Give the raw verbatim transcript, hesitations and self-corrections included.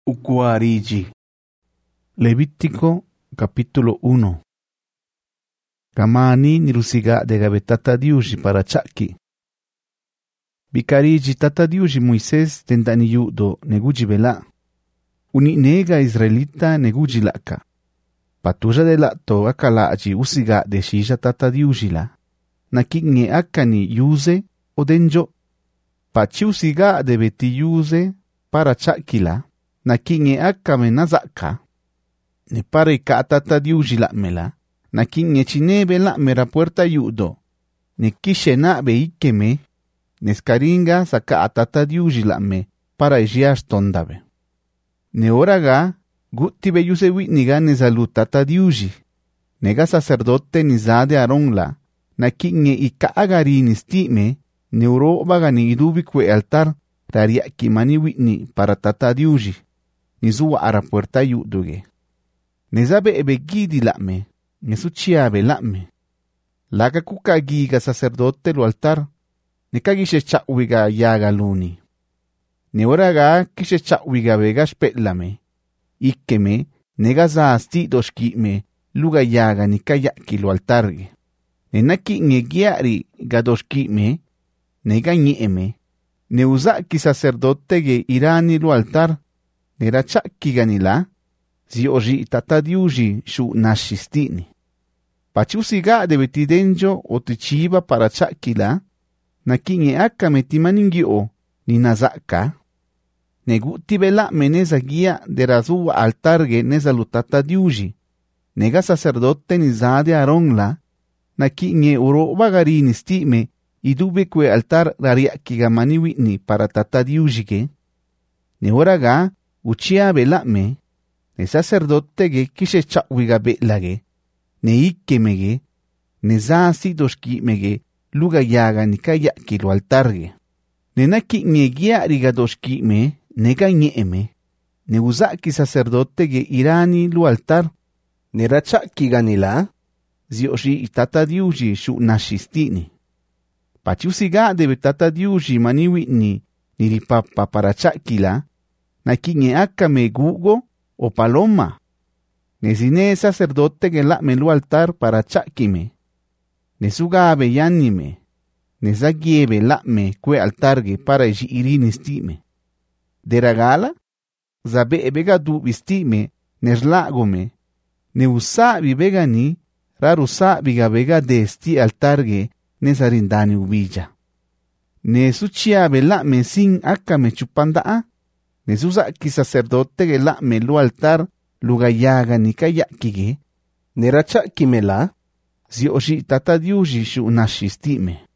Ucuarigi. Levítico capítulo uno. Kamani nirusiga de gabe tata diuji para chaki. Bikariji tata diuji Moisés tendani yudo neguji bela. Uni nega israelita neguji laka. Patuja de lato akalaji usiga de shisha tata diuji la. Nakinge akani yuze o denjo. Pachi usiga de beti yuze para chaki la. Nakinge akame nazaka. Ne pare ka tata diuji la mela. Nakinge chinebe la mera puerta yudo. Ne kishe na be ikeme. Neskaringa saka atata diuji la me para ejias tondabe. Ne oraga gutti be yuse witniga ne salut tata diuji. Nega sacerdote nizade aronla. Nakinge ika agari nistime. Ne urobaga ni idubi kwe altar. Rariaki mani witni para tata diuji. Nizuwa ara puerta yuduge. Nezabe ebe gidi lame. Nesuchiabe lame. Laga kuka giga sacerdote lo altar. Nekagishe chakwiga yaga luni. Neoraga kishe chakwiga vega spetlame. Ikeme negaza asti doshkime. Luga yaga nikayaki lo altarge. Nenaki ngegiari gadoshkime. Nega nyeme. Neuzaki sacerdote ge irani lo altar. Nera chaki ganila. Zioji tata diuji shu nashistini. Pachusiga de betidenjo o tichiba para chakila. Nakinge akame timaningio ni nazaka. Neguti bela meneza guía de razua altarge neza lutata diuji. Nega sacerdote nizade aronla. Nakinge uro bagari nistime. Idube kwe altar rariakiga maniwitni para tata diujige. Nehoraga uchia belame. Ne sacerdote ge kishe chakwiga belage. Ne ikemege. Ne zasi doshkimege. Luga yaga ni kayaki lo altarge. Ne naki ngegia riga doshkime. Nega nyeme. Ne uzaki sacerdote ge irani lo altar. Ne rachaki ganila. Zioshi itata diuji shu nashistini. Pachusiga de tata diuji maniwitni. Niripapa para chakila. Nakinge akame gugo o paloma. Nesine sacerdote que la melu altar para chakime. Nesuga abeyanime. Nesagiebe la me kwe altarge para jirinistime. Deragala. Zabe ebega du vistime. Neslagome. Neusa vivegani. Rarusa vigabega de esti altarge. Nesarindani ubilla. Nesuchia bela me sin akame chupandaa. Nesusa ki sacerdote que la melu altar lugayaga ni kayakige. Neracha kimela. Zioshi tata diuji shu nashistime.